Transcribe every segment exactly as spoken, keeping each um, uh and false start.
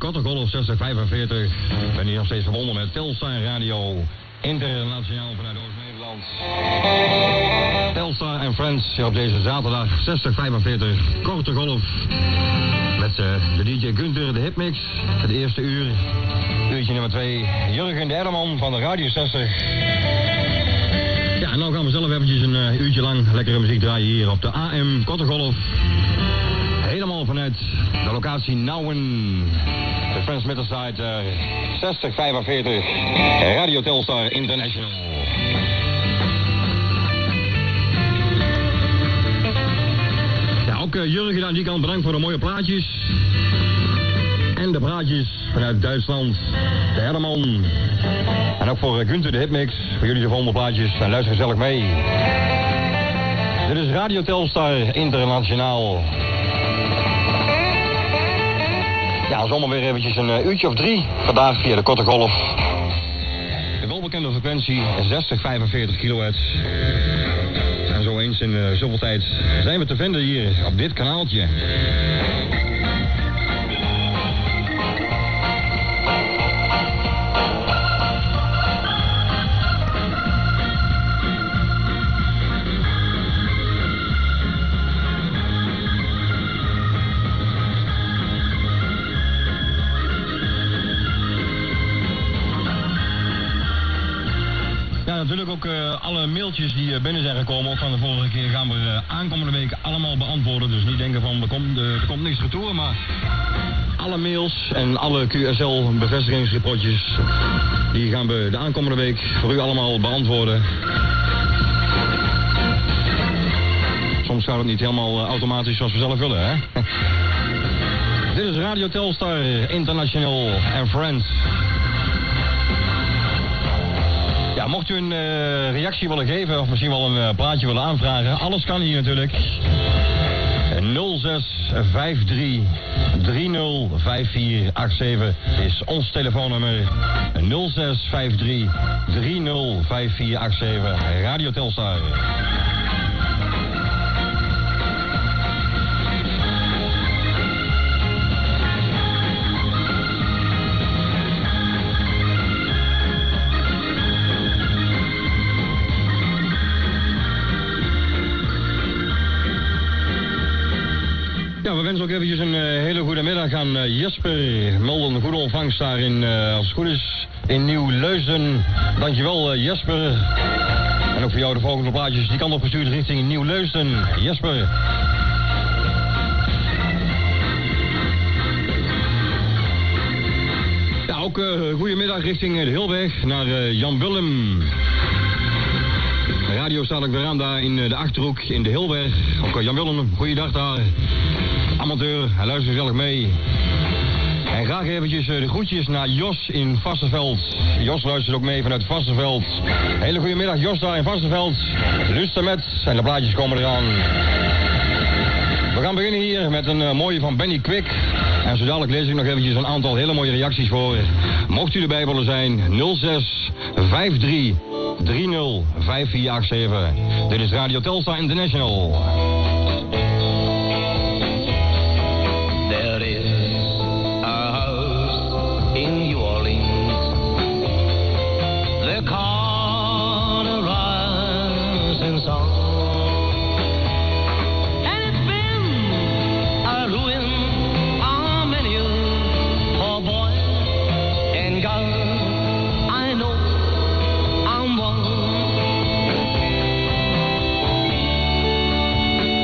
korte golf zestig vijfenveertig. Ik ben hier nog steeds verbonden met Telstar Radio. Internationaal vanuit Oost-Nederland. Telstar en Friends op deze zaterdag zestig vijfenveertig. Korte golf. Met uh, de D J Gunther, de Hitmix. Het eerste uur. Uurtje nummer twee. Jurgen de Erman van de Radio zestig. Ja, en nou gaan we zelf eventjes een uh, uurtje lang lekkere muziek draaien hier op de A M Korte Golf. Helemaal vanuit de locatie Nouwen. De transmittersite uh, zestig vijfenveertig. Radio Telstar International. Ja, ook uh, Jurgen aan die kant bedankt voor de mooie plaatjes. En de praatjes vanuit Duitsland. De Herman. En ook voor uh, Gunther de Hitmix. Voor jullie de volgende plaatjes. En luister gezellig mee. Dit is Radio Telstar Internationaal. Ja, zomaar weer eventjes een uh, uurtje of drie. Vandaag via de korte golf. De welbekende frequentie zestig vijfenveertig kilohertz. En zo eens in uh, zoveel tijd zijn we te vinden hier op dit kanaaltje. Natuurlijk ook uh, alle mailtjes die uh, binnen zijn gekomen, ook van de vorige keer, gaan we uh, aankomende week allemaal beantwoorden. Dus niet denken van, er komt, uh, er komt niks retour, maar alle mails en alle Q S L-bevestigingsrapportjes, die gaan we de aankomende week voor u allemaal beantwoorden. Soms gaat het niet helemaal uh, automatisch zoals we zelf willen, hè? Dit is Radio Telstar International and Friends. Ja, mocht u een uh, reactie willen geven of misschien wel een uh, plaatje willen aanvragen, alles kan hier natuurlijk. nul zes vijf drie drie nul vijf vier acht zeven is ons telefoonnummer. nul zes vijf drie drie nul vijf vier acht zeven, Radio Telstar. Ja, we wensen ook eventjes een uh, hele goede middag aan uh, Jesper. Melden een goede ontvangst daar in, uh, als het goed is, in Nieuw-Leusden. Dankjewel uh, Jesper. En ook voor jou de volgende plaatjes die kant op gestuurd richting Nieuw-Leusden. Jesper. Ja, ook uh, goedemiddag richting de Hilweg naar uh, Jan Willem. De radio staat ook weer aan daar in uh, de Achterhoek in de Hilweg. Ook uh, Jan Willem, goeiedag daar. Amateur, hij luistert gezellig mee. En graag eventjes uh, de groetjes naar Jos in Vastenveld. Jos luistert ook mee vanuit Vastenveld. Hele goede middag Jos daar in Vastenveld. Luister met en de plaatjes komen eraan. We gaan beginnen hier met een uh, mooie van Benny Quick. En zo dadelijk lees ik nog eventjes een aantal hele mooie reacties voor. Mocht u erbij willen zijn, nul zes vijf drie drie nul vijf vier acht zeven. Dit is Radio Telstar International. There is a house in New Orleans. They call a rising sun. And it's been a ruin on many a poor boy and girl. I know I'm one.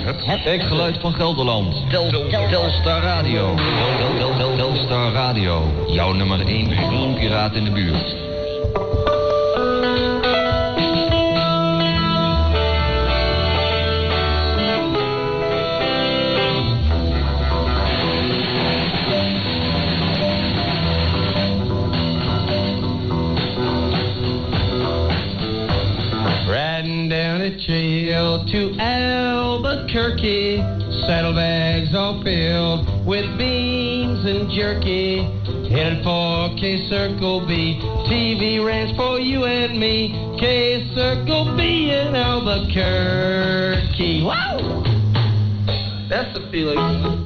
Het werkgeluid van Gelderland. Tel, tel, Telstar Radio. Tel, tel, tel, Telstar Radio. Jouw nummer één filmpiraat in de buurt. Trail to Albuquerque, saddlebags all filled with beans and jerky, headed for K-Circle B, T V ranch for you and me, K-Circle B in Albuquerque. Wow! That's the feeling.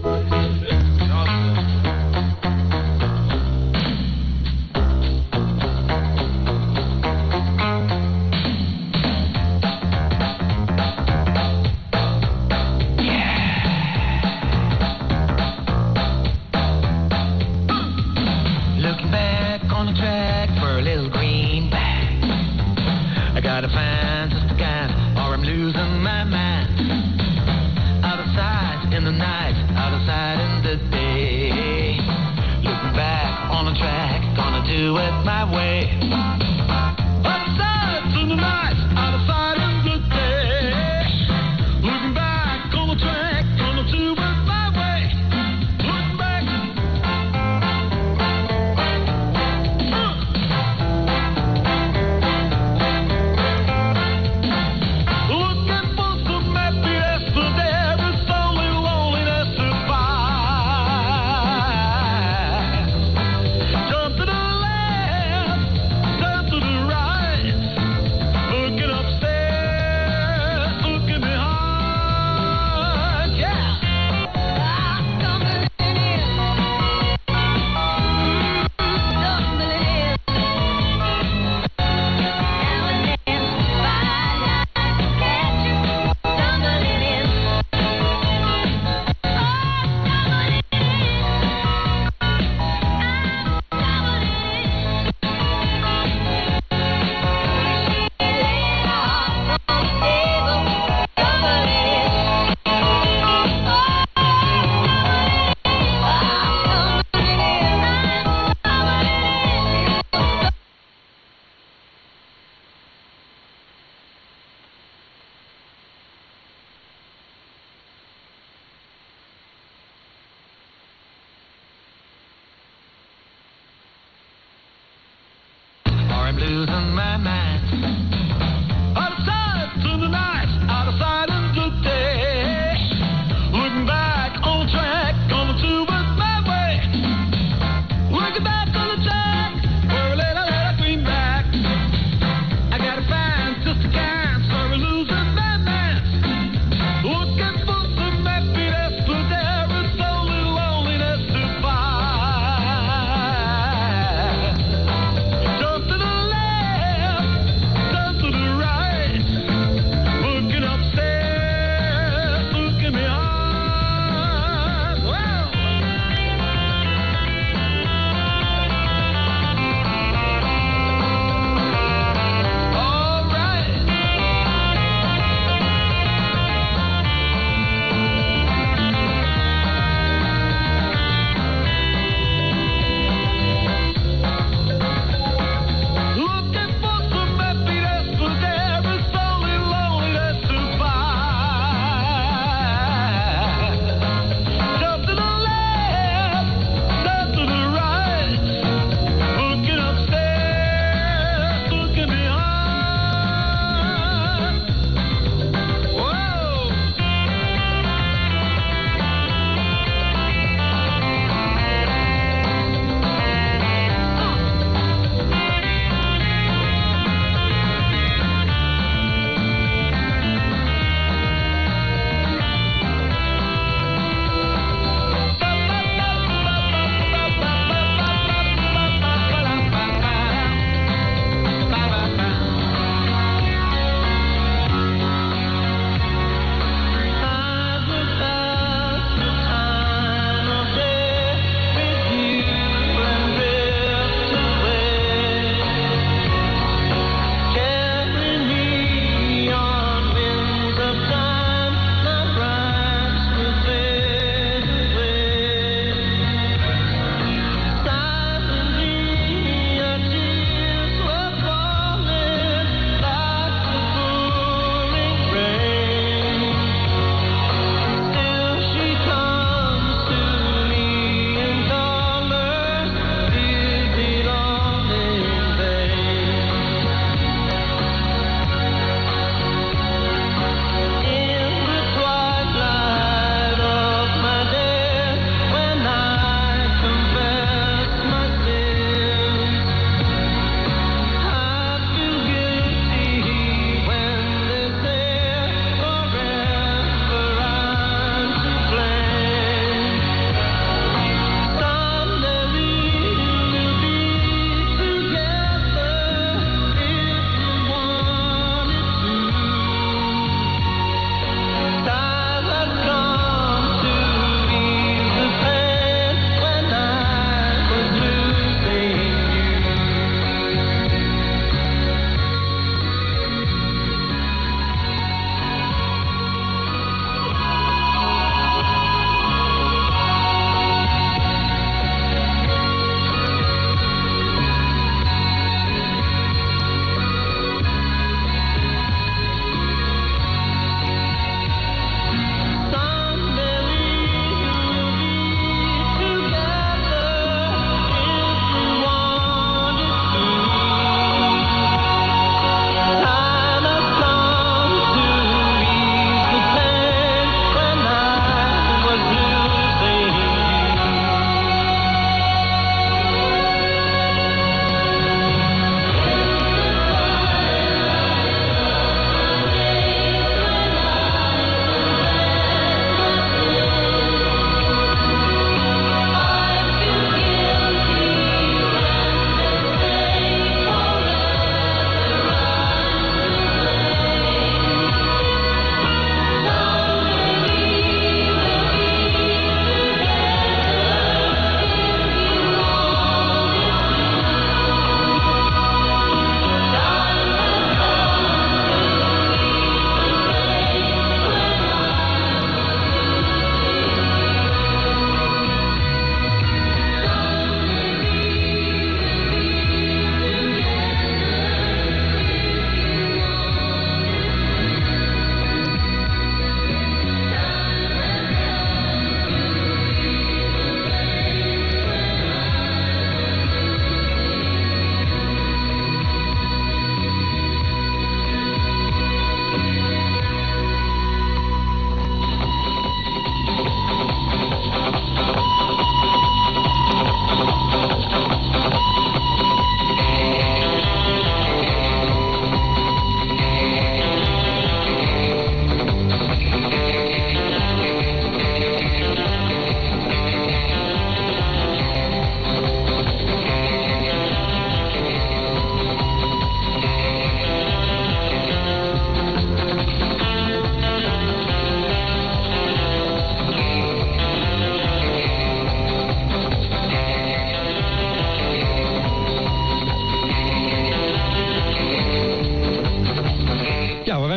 Losing my mind. Out of sight to the night, out of sight in the day. Looking back on the track, on the two with my way. Looking back on the track, where we let our let our queen back. I gotta find just a kind, so we're losing my mind. Looking for some happiness, but there is only loneliness to find. Jump to the left, jump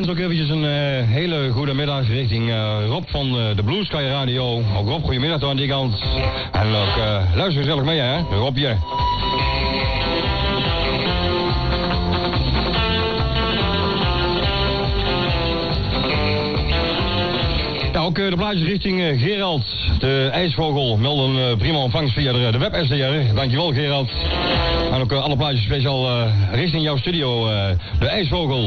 wens ook eventjes een uh, hele goede middag richting uh, Rob van uh, de Blue Sky Radio. Ook Rob, goedemiddag door aan die kant. En ook uh, luister gezellig mee, hè, Robje. Ja, ook uh, de plaatjes richting uh, Gerald, de ijsvogel, melden uh, prima ontvangst via de, de web S D R. Dankjewel, Gerald. En ook uh, alle plaatjes speciaal uh, richting jouw studio, uh, de ijsvogel.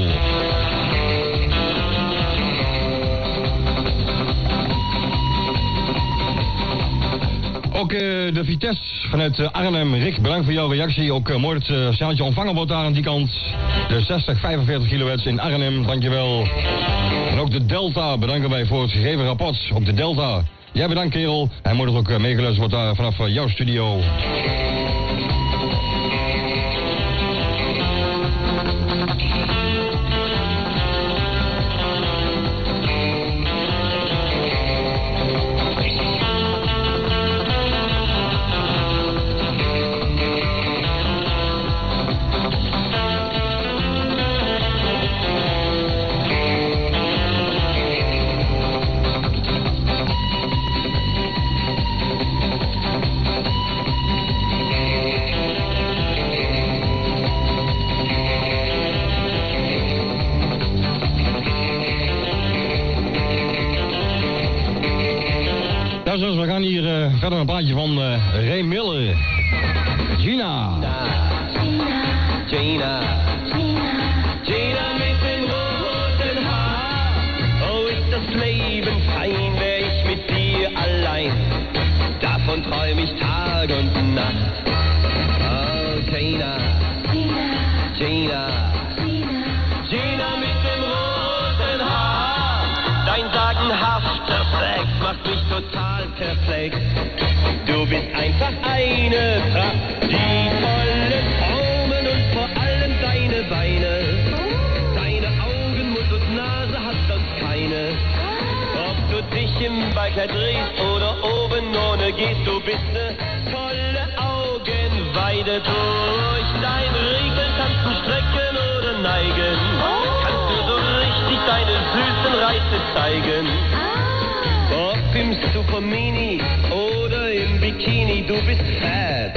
Ook uh, de Vitesse vanuit uh, Arnhem. Rick, bedankt voor jouw reactie. Ook uh, mooi het uh, signaaltje ontvangen wordt daar aan die kant. De zestig vijfenveertig kilohertz in Arnhem, dankjewel. En ook de Delta bedanken wij voor het gegeven rapport. Ook de Delta. Jij bedankt, kerel. Hij moet het ook uh, meegeluisterd wordt daar vanaf uh, jouw studio. Dus we gaan hier uh, verder een plaatje van uh, Ray Miller. Gina. Gina. Gina. Gina mit dem roten Haar. Oh, ist das Leben fein, wär ich mit dir allein. Davon träum ich Tag und Nacht. Oh, Gina. Gina. Gina mit dem roten Haar. Dein sagenhafter Sex macht mich total perplex. Du bist einfach eine Pracht, die vollen Formen und vor allem deine Beine. Deine Augen, Mund und Nase hat sonst keine. Ob du dich im Ballkleid drehst oder oben ohne gehst, du bist ne volle Augenweide. Durch dein Riegel kannst du strecken oder neigen. Kannst du so richtig deine süßen Reize zeigen. Ob im Supermini oder im Bikini, du bist fat.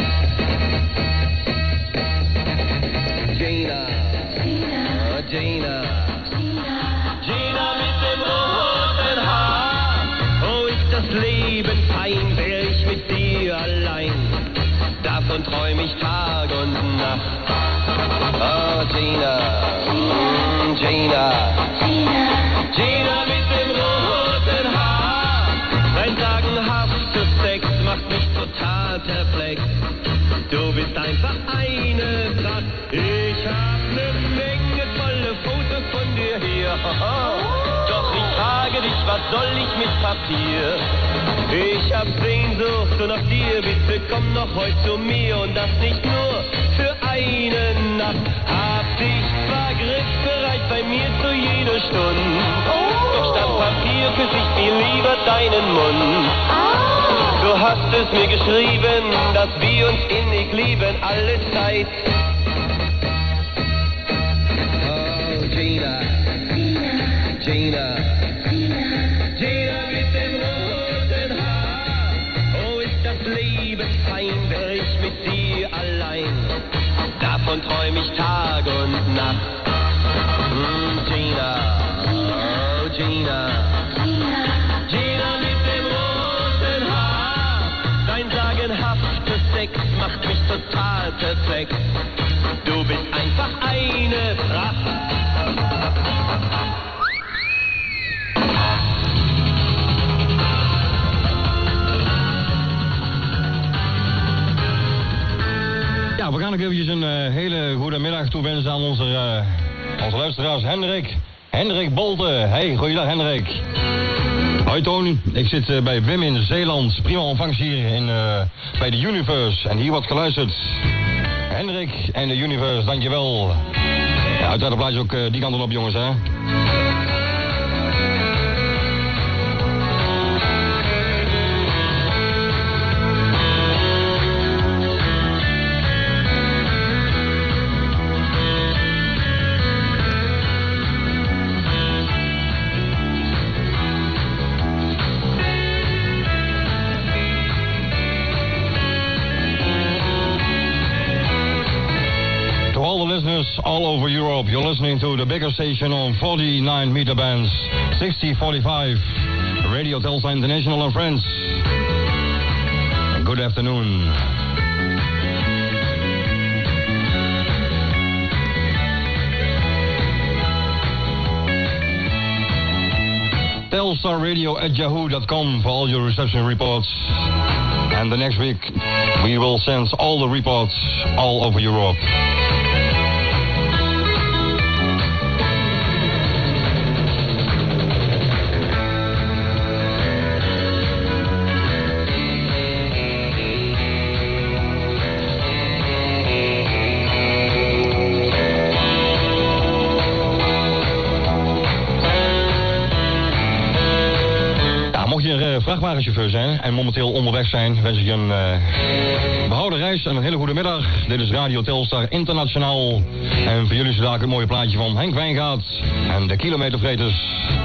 Gina, oh Gina, Gina mit dem roten Haar. Oh, ist das Leben fein, wär ich mit dir allein. Davon träum ich Tag und Nacht. Oh, Gina, mm, Gina, Gina mit dem roten Haar. Dein sagenhafter Sex macht mich total perplex. Du bist einfach eine Pracht. Ich hab ne Menge tolle Fotos von dir hier. Doch ich frage dich, was soll ich mit Papier? Ich hab Sehnsucht und nach dir, bitte komm noch heute zu mir. Und das nicht nur für eine Nacht. Hab dich zwar griffbereit bei mir zu jeder Stunde. Doch statt Papier küss ich viel lieber deinen Mund. Du hast es mir geschrieben, dass wir uns innig lieben, alle Zeit. Oh, Gina, Gina, Gina mit dem roten Haar. Oh, ist das Leben fein, wär ich mit dir allein. Davon träum ich Tag und Nacht. Mm, Gina, oh, Gina, Gina mit dem roten Haar. Dein sagenhafter Sex macht mich total perplex. Du bist einfach eine Pracht. Ja, we gaan ook eventjes een uh, hele goede middag toewensen aan onze, uh, onze luisteraars. Hendrik, Hendrik Bolte. Hey, goeiedag Hendrik. Hoi Toon, ik zit uh, bij Wim in Zeeland. Prima ontvangst hier in, uh, bij de Universe. En hier wordt geluisterd. Hendrik en de Universe, dankjewel. Ja, uiteraard blijf je ook uh, die kant op jongens, hè. listeners all over Europe. You're listening to the bigger station on forty-nine meter bands, sixty forty-five, Radio Telstar International and friends. Good afternoon. Telstar Radio at yahoo dot com for all your reception reports. And the next week, we will send all the reports all over Europe. Vrachtwagenchauffeur zijn en momenteel onderweg zijn, wens ik je een uh, behouden reis en een hele goede middag. Dit is Radio Telstar Internationaal. En voor jullie vandaag een mooie plaatje van Henk Wijngaard en de Kilometervreters.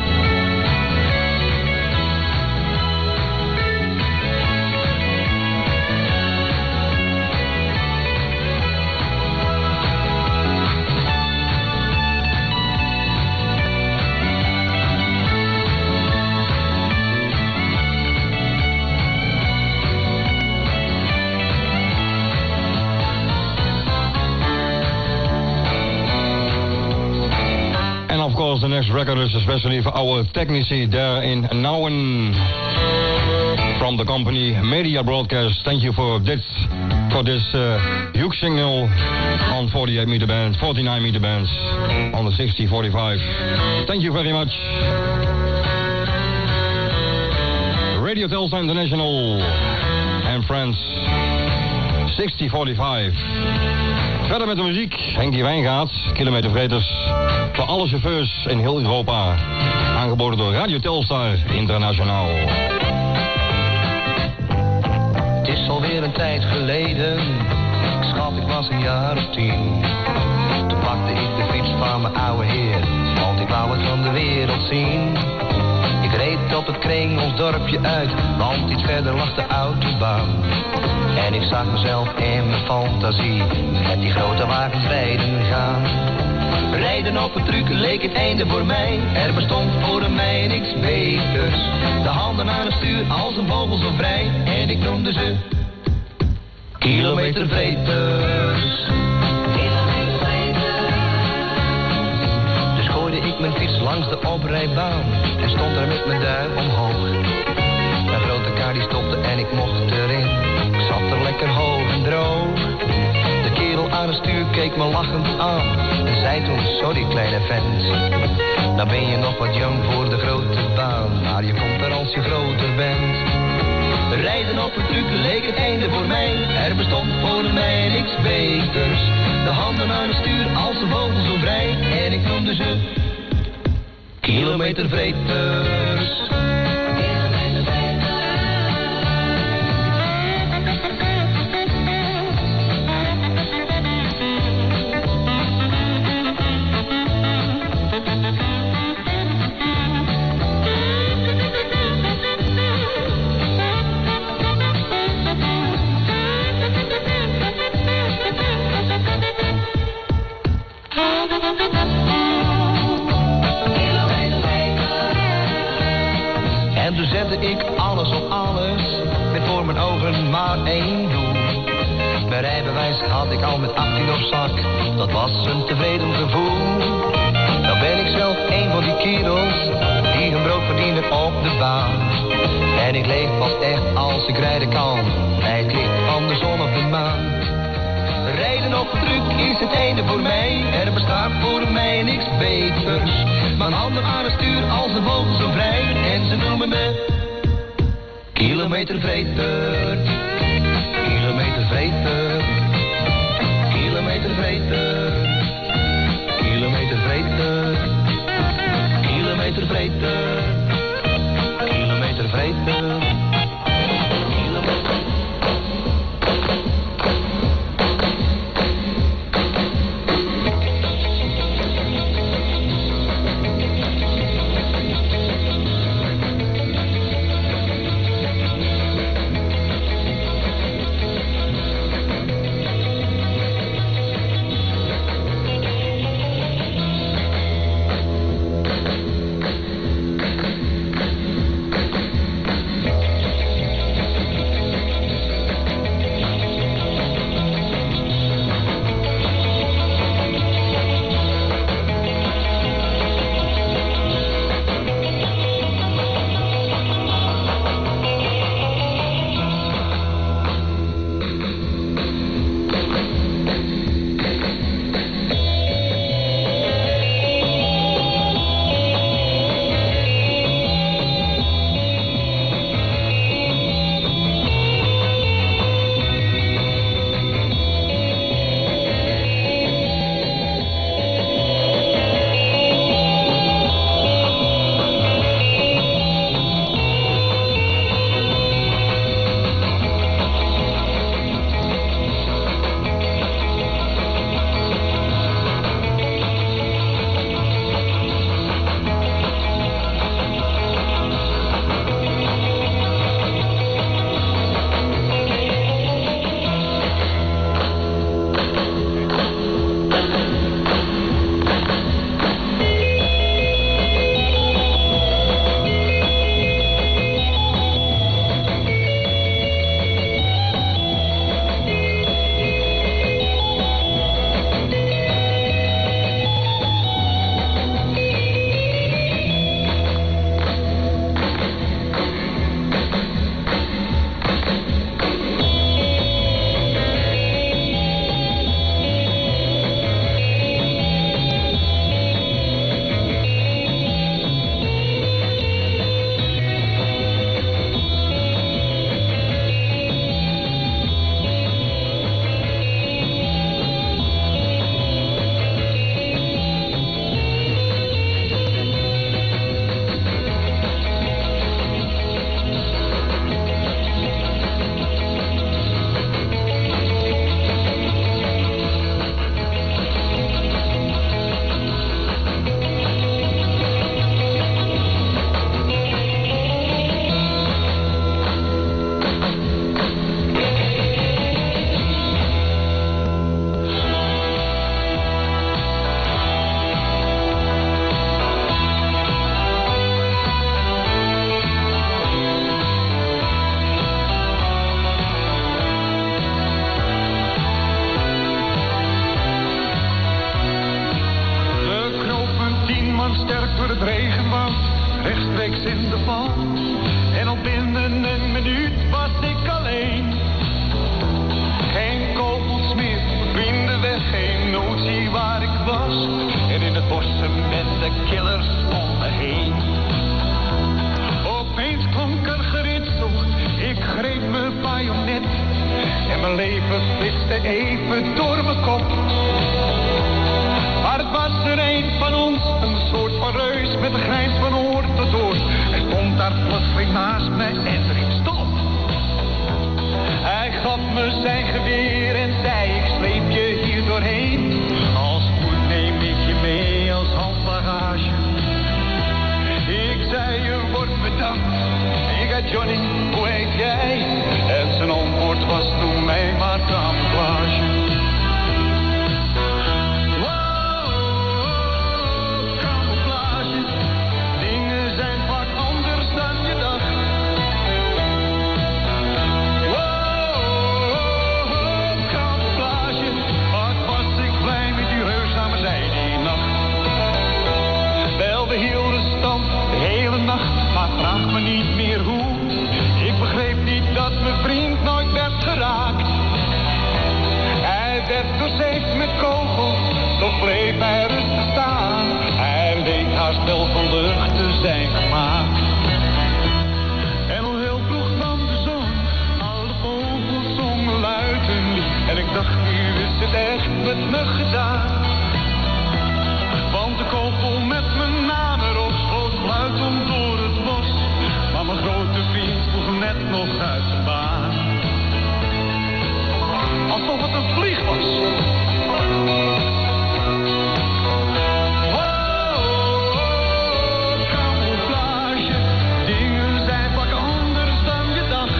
The next record is especially for our technici there in Nouwen from the company Media Broadcast. Thank you for this for this uh, huge signal on forty-eight meter bands, forty-nine meter bands on the sixty forty-five. Thank you very much. Radio Telstar International and friends, sixty forty-five. Verder met de muziek, Henkie Wijngaard, Kilometervreters. Voor alle chauffeurs in heel Europa. Aangeboden door Radio Telstar Internationaal. Het is alweer een tijd geleden. Schat, ik was een jaar of tien. Toen pakte ik de fiets van mijn oude heer. Want ik wou het van de wereld zien. Ik reed op het kring ons dorpje uit. Want iets verder lag de autobaan. En ik zag mezelf in mijn fantasie met die grote wagens rijden gaan. Rijden op een truc leek het einde voor mij. Er bestond voor mij niks beters. De handen aan het stuur als een vogel zo vrij. En ik noemde ze Kilometervreters. Dus gooide ik mijn fiets langs de oprijbaan en stond er met mijn duim omhoog. Een grote kar die stopte en ik mocht erin. Ik zat er lekker hoog en droog. De kerel aan het stuur keek me lachend aan en zei toen: sorry kleine vent, dan ben je nog wat jong voor de grote baan, maar je komt er als je groter bent. Rijden op een truc leek het einde voor mij. Er bestond voor mij niks beters. De handen aan het stuur als een vogel zo vrij. En ik noemde ze Kilometervreters. En toen zette ik alles op alles, met voor mijn ogen maar één doel. Mijn rijbewijs had ik al met achttien op zak, dat was een tevreden gevoel. Dan ben ik zelf een van die kerels, die hun brood verdienen op de baan. En ik leef pas echt als ik rijden kan, bij het licht van de zon of de maan. Rijden op een truck is het einde voor mij, er bestaat voor mij niks beters. Mijn handen aan het stuur als een vogel zo vrij, en ze noemen me Kilometervreter. Kilometervreter. Kilometervreter. Kilometervreter. Kilometervreter. Kilometervreter. in de val. En al binnen een minuut was ik alleen. Geen kogels meer, vrienden weg, geen notie waar ik was. En in het bossement de killers om me heen. Opeens klonk er geritsel, ik greep mijn bajonet. En mijn leven flitste even door mijn kop. Maar het was er een van ons, een soort van reus met een grijns van oor tot oor. Hij stond daar plotseling naast me en riep stop. Hij gaf me zijn geweer en zei ik sleep je hier doorheen. Als goed neem ik je mee als handbagage. Ik zei je wordt bedankt, ik heet Johnny, hoe heet jij? En zijn antwoord was noem mij maar camouflage. Maar vraag me niet meer hoe. Ik begreep niet dat mijn vriend nooit werd geraakt. Hij werd doorzeefd met kogels, toch bleef hij rustig staan. Hij leek haast wel van lucht te zijn gemaakt. En al heel vroeg kwam de zon, alle vogels zongen luid hun lied. En ik dacht, nu is het echt met me gedaan. Want de kogel met mijn naam erop schoot fluitend door het bos. Maar mijn grote vriend vroeg net nog uit de baan. Alsof het een vlieg was. Oh, camouflage. Dingen zijn vaak anders dan je dacht.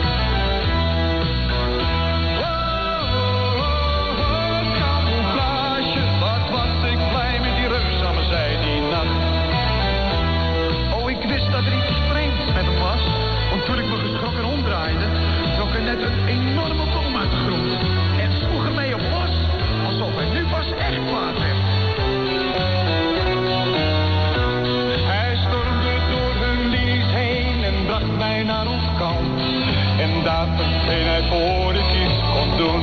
Oh, camouflage. Wat was ik blij met die reus aan me zij die nacht. Oh, ik wist dat er iets vreemds met hem was. Want toen ik me geschrokken omdraaide, trok er net een enorme boom uit de grond. En sloeg er mee op los, alsof hij nu pas echt kwaad werd. Hij stormde door hun linies heen en bracht mij naar ons kant. En daar meteen hij voor ik iets kon doen.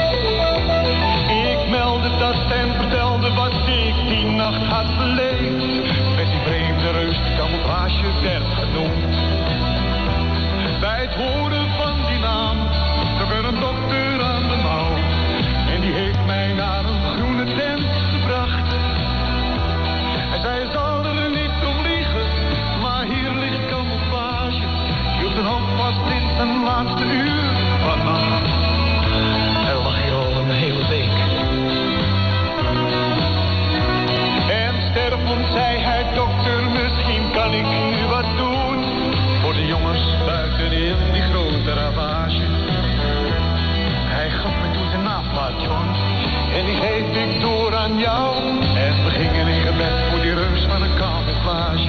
Ik meldde dat en vertelde wat ik die nacht had beleefd. Met die vreemde reus die camouflage werd genoemd. Bij het horen van die naam trok er een dokter aan de mouw. En die heeft mij naar een groene tent gebracht. Hij zei je zal er niet om liegen, maar hier ligt camouflage. Hield zijn hoofd vast in zijn laatste uur vannacht. Hij lag hier al een hele week. En stervend zei hij, dokter, misschien kan ik nu wat doen. Voor de jongens buiten in die grote ravage. Hij gaf me toen zijn naamplaat, John. En die geef ik door aan jou. En we gingen in gebed voor die reus van een camouflage.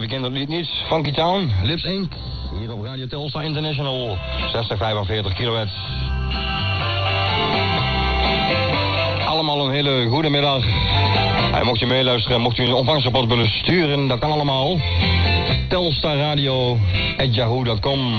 kent het lied niet. Funky Town, Lips Incorporated. Hier op Radio Telstar International. zestig vijfenveertig kilohertz. Allemaal een hele goede middag. En mocht je meeluisteren, mocht u een ontvangstrapport willen sturen, dat kan allemaal. Telstarradio at yahoo dot com.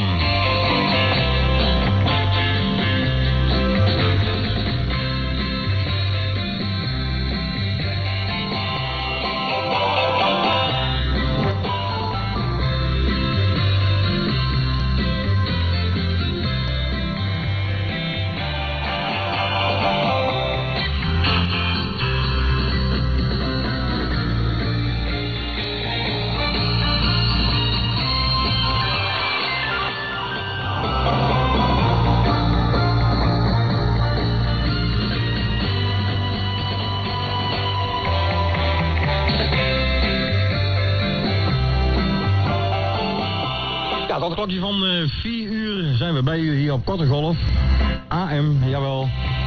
Tot het klokje van uh, vier uur zijn we bij u hier op Korte Golf. A M, jawel.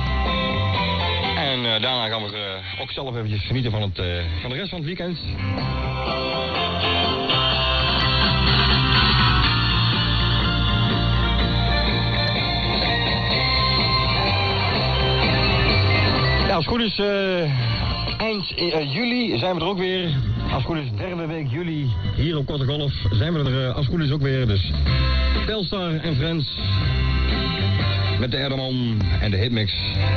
En uh, daarna gaan we uh, ook zelf eventjes genieten van, het, uh, van de rest van het weekend. Ja, als het goed is, uh, eind uh, juli zijn we er ook weer. Als het goed is, derde week juli, hier op Korte Golf, zijn we er uh, als het goed is ook weer. Dus Telstar en Friends, met de Erdeman en de Hitmix.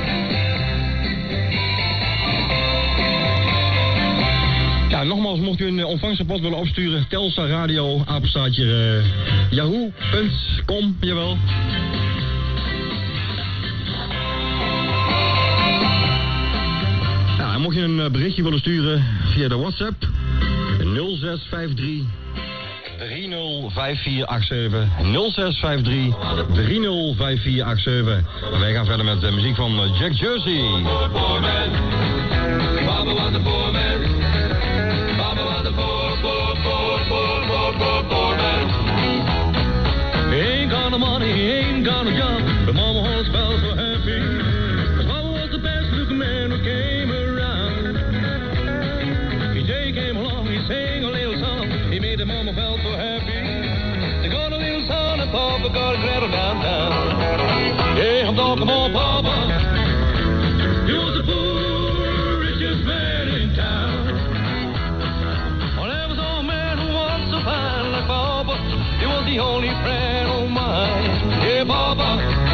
Ja, nogmaals, mocht u een uh, ontvangstrapport willen opsturen, Telstar Radio, apenstaartje uh, yahoo punt com, jawel. Ja, en mocht je een uh, berichtje willen sturen via de WhatsApp, nul zes vijf drie drie nul vijf vier acht zeven. nul zes vijf drie drie nul vijf vier acht zeven. En wij gaan verder met de muziek van Jack Jersey. Baba was the poor man. Baba was the poor, poor, poor, poor, poor, poor, poor man. He ain't got no money, he ain't got no job, but mama always felt so happy. Cause Baba was the best looking man who came around. Each day he came along, he sang a little song, he made the mama felt so happy. They got a little son and Papa got a cradle downtown. Yeah, I'm talking about Papa. He was the poor, richest man in town. Well, there was an old man who was so fine like Papa. He was the only friend of mine. Yeah, Papa.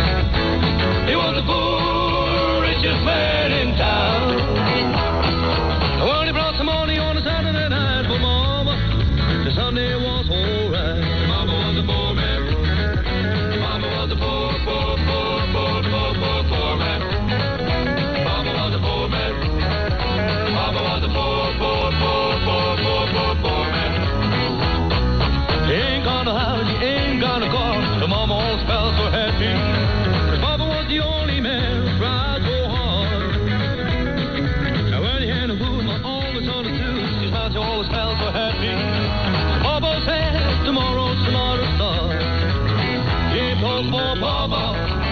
He was the poor, richest man in town. Well, he brought some money on a Saturday night for Mama. The Sunday was alright. Mama was a poor man. Mama was a poor, poor, poor, poor, poor, poor, poor man. Mama was a poor man. Mama was a poor, poor, poor, poor, poor, poor, poor man. He ain't got no house, he ain't got no car, but Mama always felt so happy. Cause Papa was the only man who tried so hard. Now when he had no food, Mama always understood. His mouth she always felt so happy. Papa said, tomorrow's another star. He told for Papa,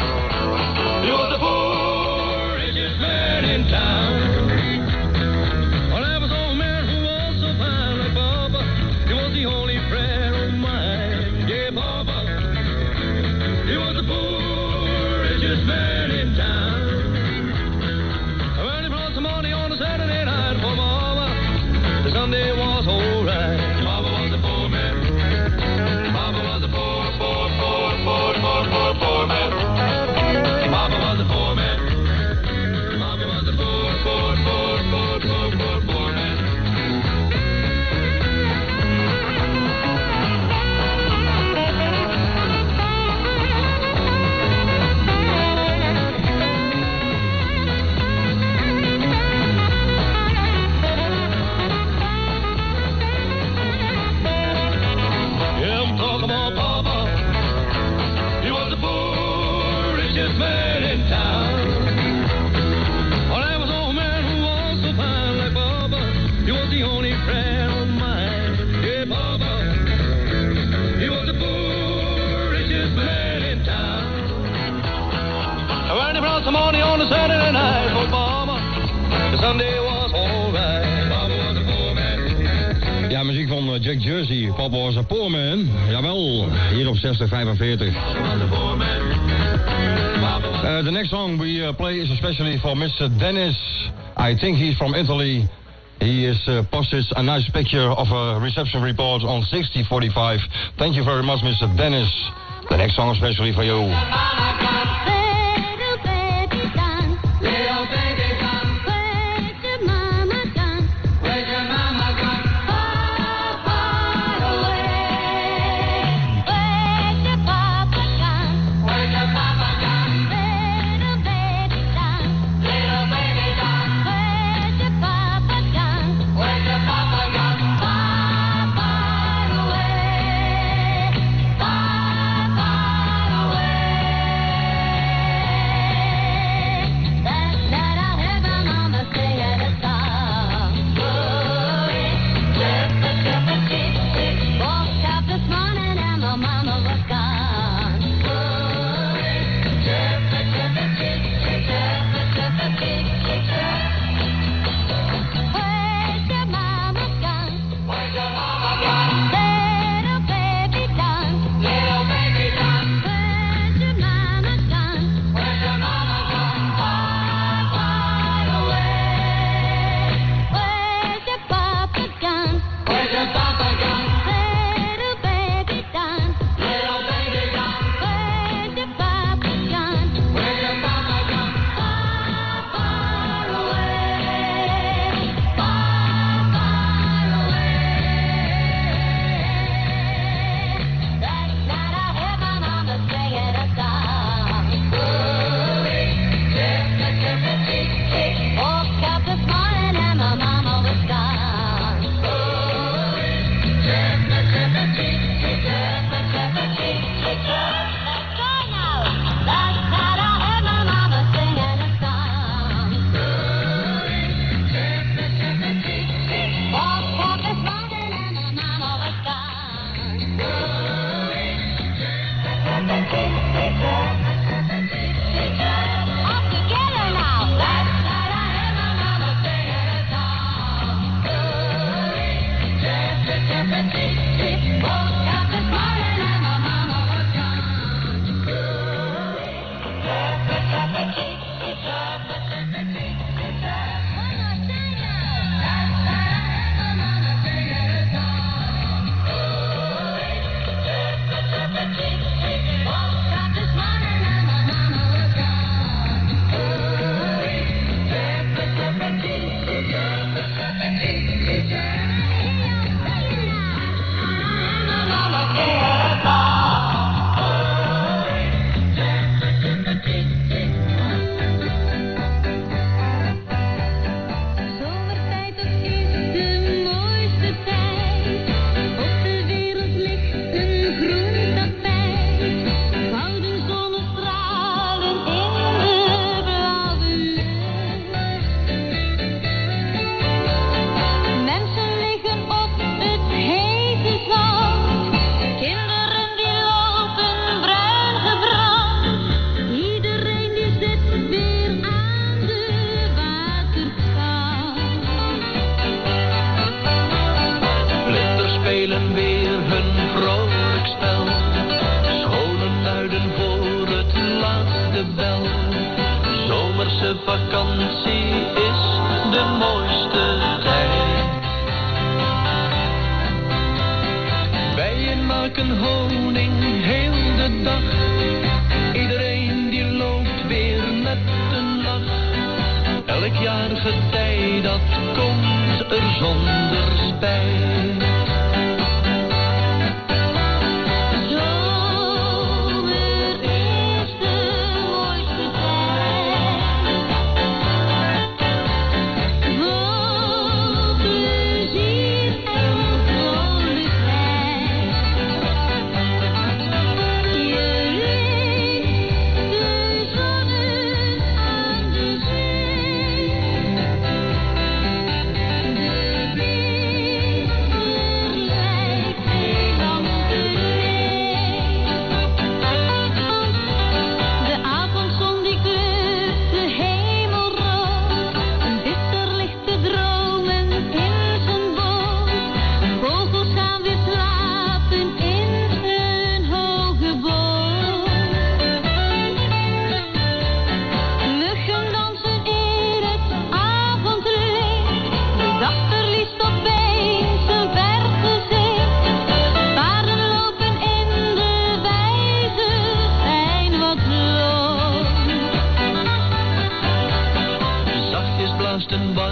he was the poor, richest man in town. Well, there was an old man who was so fine like Papa. He was the only friend of mine. Yeah, Papa, he was the poor, richest man in town. When he brought some money on a Saturday night for Mama, the Sunday was alright. Papa was a poor man. Papa was a poor, poor, poor, poor, poor, poor, poor man. Papa was a poor man. Papa was a poor, poor, poor, poor, poor, poor, poor man. Yeah, I'm talking about Papa. He was the poor, richest man in town. Well, there was an old man who was so fine like Papa. He was the only friend of mine. Yeah, Papa. He was the poor, richest man in town. And when he brought some money on a Saturday night for Mama, the Sunday was alright. Papa was a poor man. Ja, muziek van uh, Jack Jersey. Papa was a poor man. Jawel, hier op zestig vijfenveertig. Uh, the next song we uh, play is especially for Mister Dennis. I think he's from Italy. He has uh, posted a nice picture of a reception report on sixty forty-five. Thank you very much, Mister Dennis. The next song especially for you.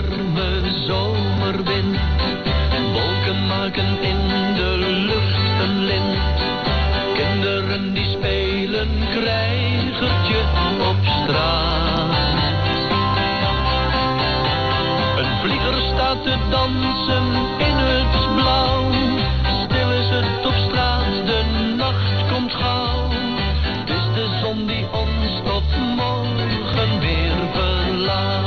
warme zomerwind. Wolken maken in de lucht een lint. Kinderen die spelen krijgertje op straat. Een vlieger staat te dansen in het blauw. Stil is het op straat, de nacht komt gauw. Het is de zon die ons tot morgen weer verlaat.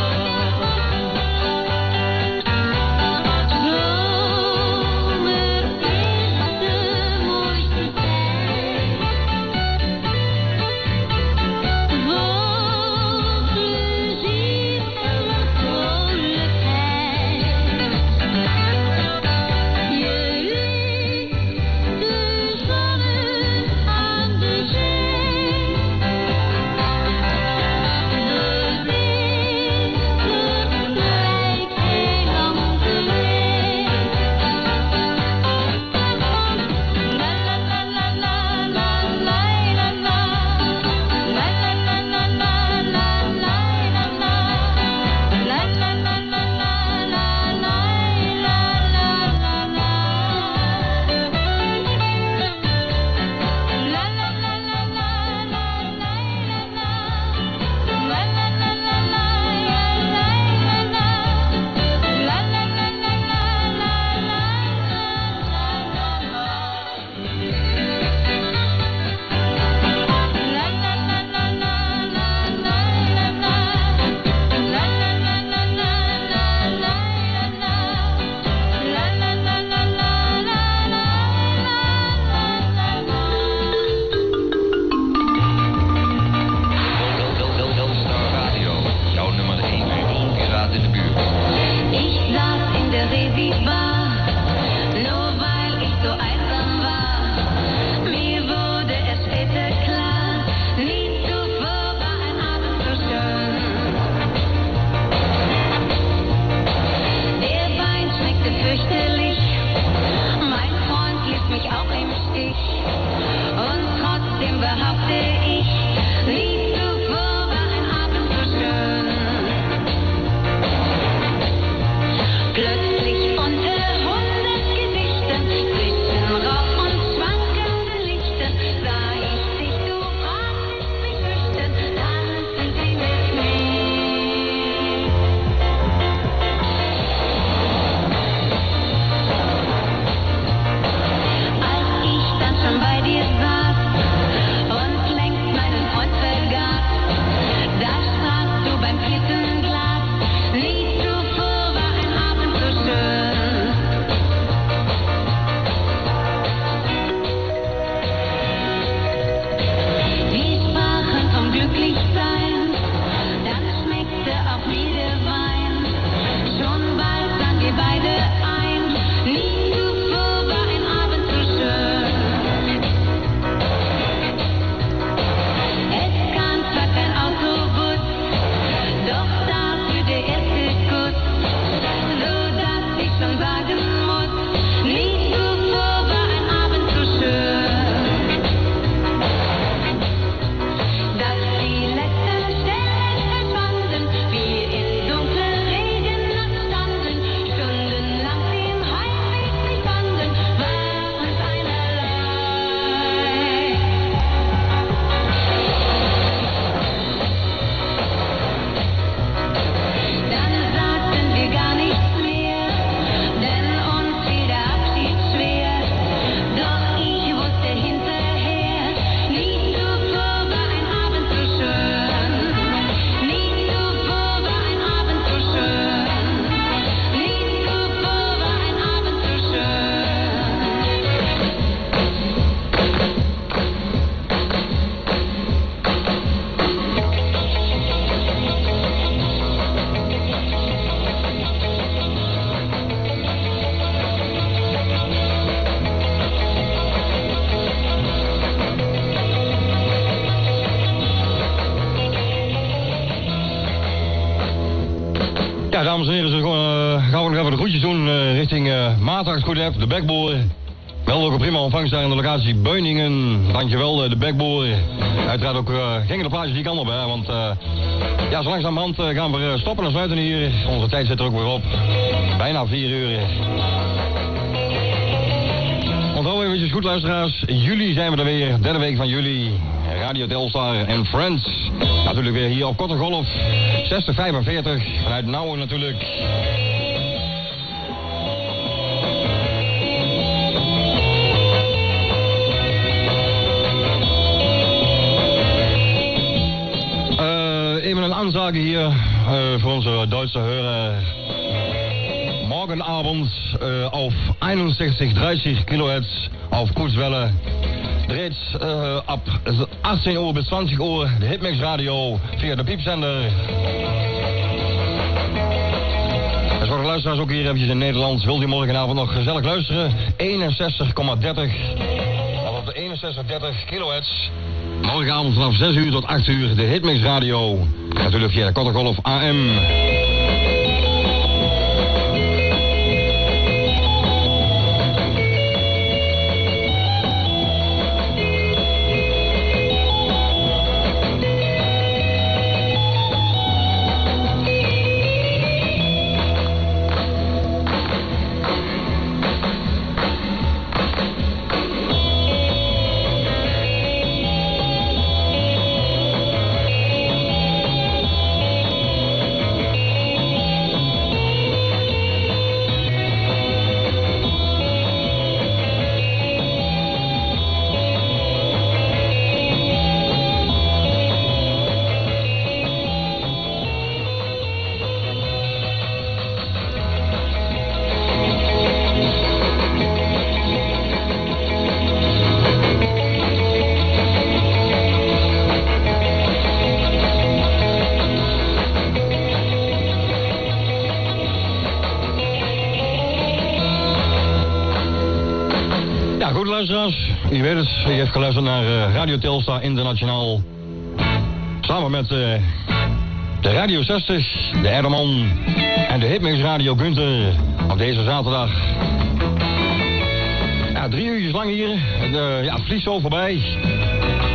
Ja, dames en heren, zullen we gewoon uh, gaan we nog even de groetjes doen uh, richting uh, Maarten, als het goed heb, de Bekboer. Wel ook een prima ontvangst daar in de locatie Beuningen. Dankjewel, de Bekboer. Uiteraard ook uh, gingen de plaatjes die kant op, hè. Want uh, ja, zo langzamerhand uh, gaan we uh, stoppen en sluiten hier. Onze tijd zit er ook weer op. Bijna vier uur. Onthoud eventjes goed, luisteraars. Juli zijn we er weer. Derde week van juli. Radio Telstar en Friends. Natuurlijk weer hier op Korte Golf. zestig vijfenveertig. Vanuit Nouwen natuurlijk. Even een aanzage hier uh, voor onze Duitse Hörer. Morgenabend uh, auf eenenzestig dertig kilohertz auf Kurzwelle. Dreht uh, ab achttien uur bis twintig uur de Hitmix Radio via de piepzender. En voor de luisteraars ook hier eventjes in Nederland. Wilt u morgenavond nog gezellig luisteren? eenenzestig komma dertig. Dan op de eenenzestig dertig kilohertz. Morgenavond vanaf zes uur tot acht uur de Hitmix Radio. Natuurlijk via de Korte Golf A M. Luisteraars, u weet het, u heeft geluisterd naar uh, Radio Telstar Internationaal. Samen met uh, de Radio zestig, de Erdeman en de Hitmix Radio Gunther op deze zaterdag. Ja, drie uurtjes lang hier. De, ja, het vliegt zo voorbij.